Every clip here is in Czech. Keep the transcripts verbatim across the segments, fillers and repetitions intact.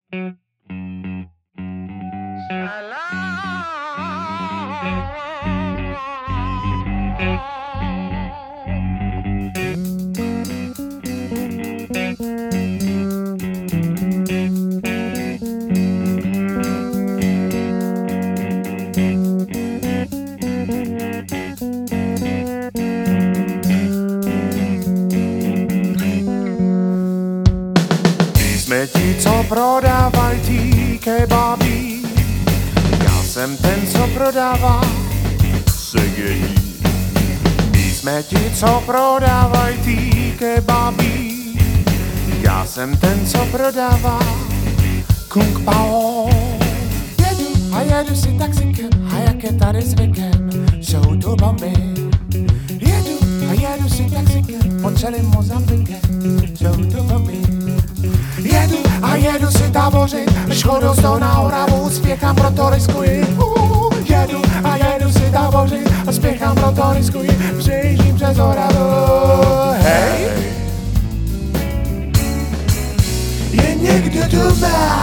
Jsme ti, co prodávají tí kebabí. Já jsem ten, co prodává segení. My jsme ti, co prodávají tí kebabí. Já jsem ten, co prodává Kung Pao. Jedu a jedu si taxikem, a jak je tady zvykem, jsou tu bomby. Jedu a jedu si taxikem, pod celým Mozambikem, jsou tu bomby. Jedu a jedu si tábořit, škodou s tou na Oravu, spěchám, proto riskuji. Uh, jedu a jedu si tábořit a spěchám, proto riskuji, přejíždím přes Oravu. Hej! Je někdo doma?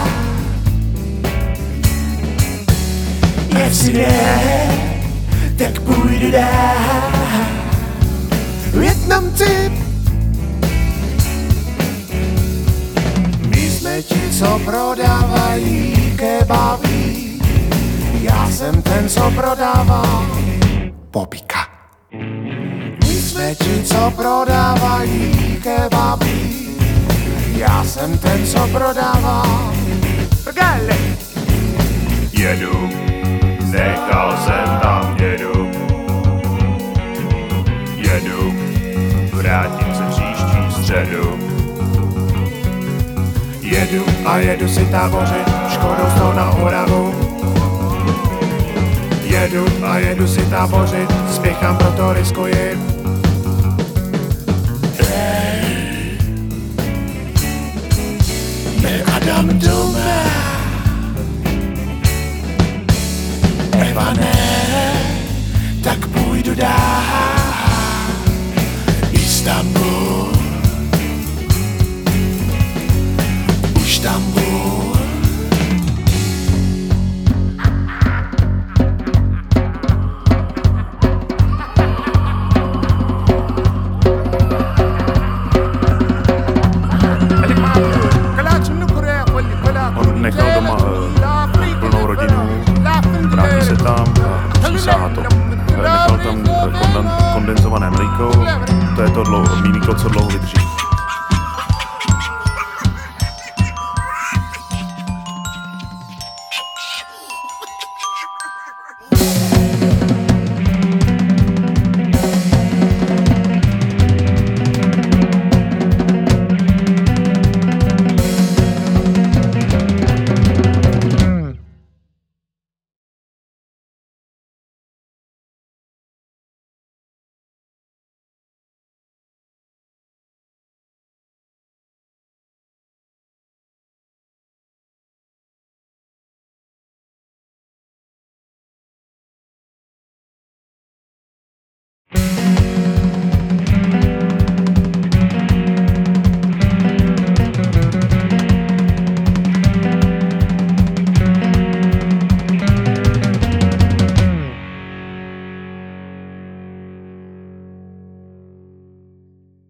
Jestli ne, tak půjdu dál. Vietnam tip. Jsme ti, co prodávají kebabí. Já jsem ten, co prodává popíka. My jsme ti, co prodávají kebabí. Já jsem ten, co prodává gale. Jedu, nechal jsem tam dědu. Jedu, vrátím se příští středu. Jedu a jedu si tábořit, škodou s tou na Oravu. Jedu a jedu si tábořit, spěchám, proto riskuji. Ej, Adam doma. Eva ne, tak půjdu dál. Istanbul.